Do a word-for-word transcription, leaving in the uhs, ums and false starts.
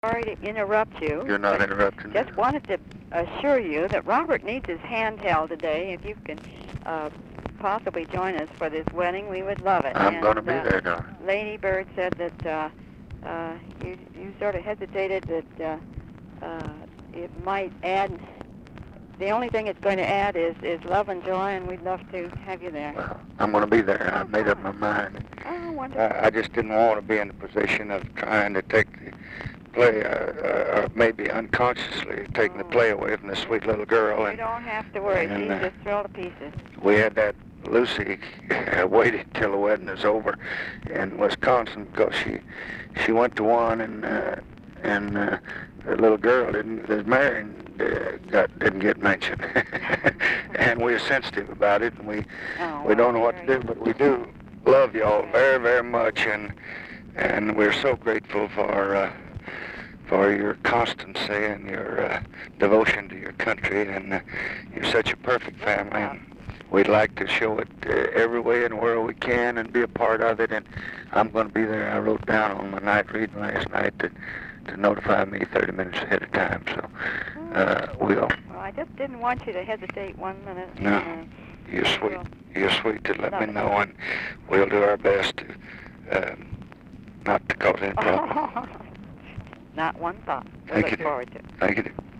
Sorry to interrupt you. You're not interrupting. Just wanted to assure you that Robert needs his hand held today. If you can uh, possibly join us for this wedding, we would love it. I'm and, going to be uh, there, darling. Lady Bird said that uh, uh, you you sort of hesitated that uh, uh, it might add. The only thing it's going to add is, is love and joy, and we'd love to have you there. Well, I'm going to be there. I made up my mind. Oh, wonderful. I, I just didn't want to be in the position of trying to take the play, uh, uh, or maybe unconsciously taking the play away from this sweet little girl. You And, don't have to worry. and, She's uh, just thrilled to pieces. we had that Lucy uh, waited till the wedding was over in Wisconsin because she she went to one and uh, and uh, the little girl didn't was married uh, got didn't get mentioned. And we were sensitive about it, and we Oh, we well, don't know what to very do, but we do love y'all very very much, and and we're so grateful for uh, for your constancy and your uh, devotion to your country, and uh, you're such a perfect family. And we'd like to show it uh, every way in the world we can and be a part of it, and I'm going to be there. I wrote down on my night reading last night that to notify me thirty minutes ahead of time, so uh, we'll. Well, I just didn't want you to hesitate one minute. No, Uh, you're sweet. well, You're sweet to let love me it. know, and we'll do our best to uh, not to cause any trouble. Not one thought. We Thank look you, dear. forward to it. Thank you, dear.